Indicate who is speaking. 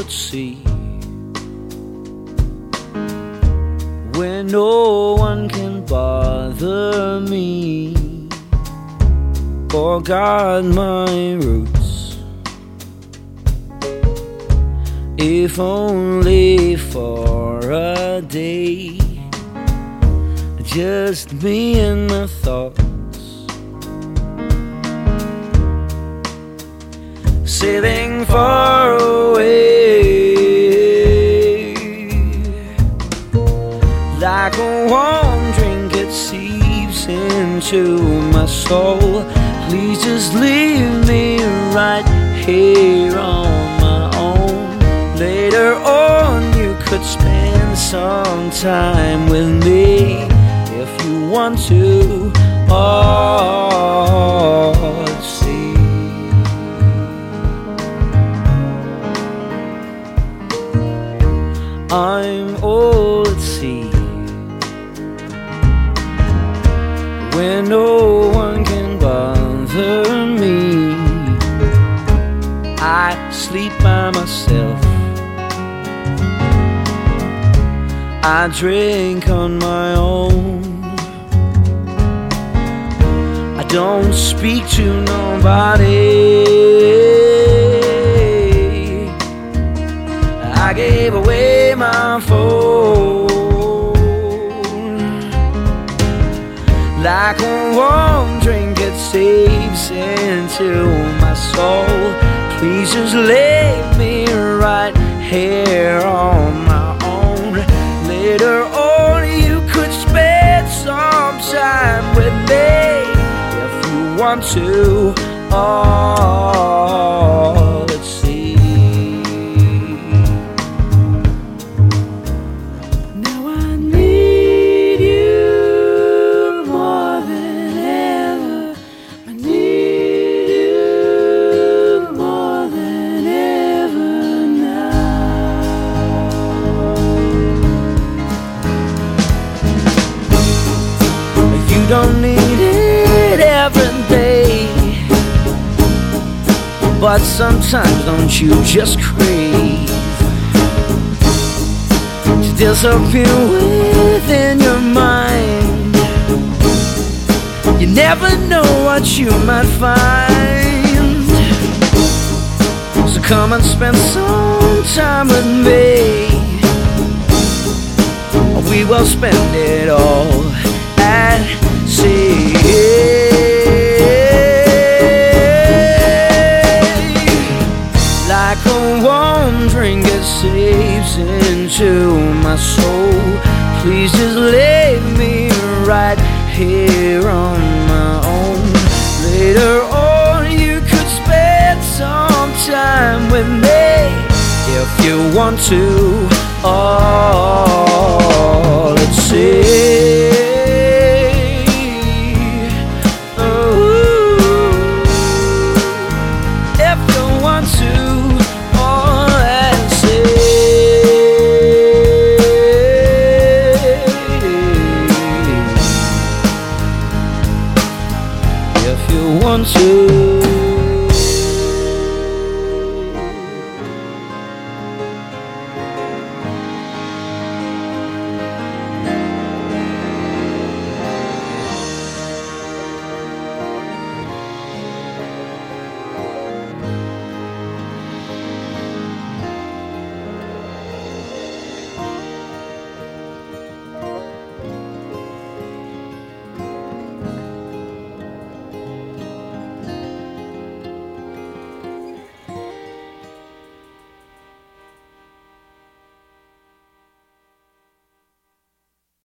Speaker 1: at sea, where no one can bother me or guard my roots, if only for a day, just me and my thoughts, sailing far away. Like a warm drink, it seeps into my soul. Please just leave me right here on my own. Later on you could spend some time with me if you want to. Oh, let's see. I'm old at sea, where no one can bother me. I sleep by myself, I drink on my own. I don't speak to nobody. I gave away my phone. Like a warm drink, it seeps into my soul. Please just leave me right here on my own. Later on you could spend some time with me if you want to. Oh, let's see. Now I need you more than ever. I need you more than ever now. You don't need it every day, but sometimes don't you just crave to disappear within your mind? You never know what you might find. So come and spend some time with me, we will spend it all at sea. Like a warm drink, it seeps into my soul. Please just leave me right here on my own. Later on you could spend some time with me if you want to. Oh, let's see.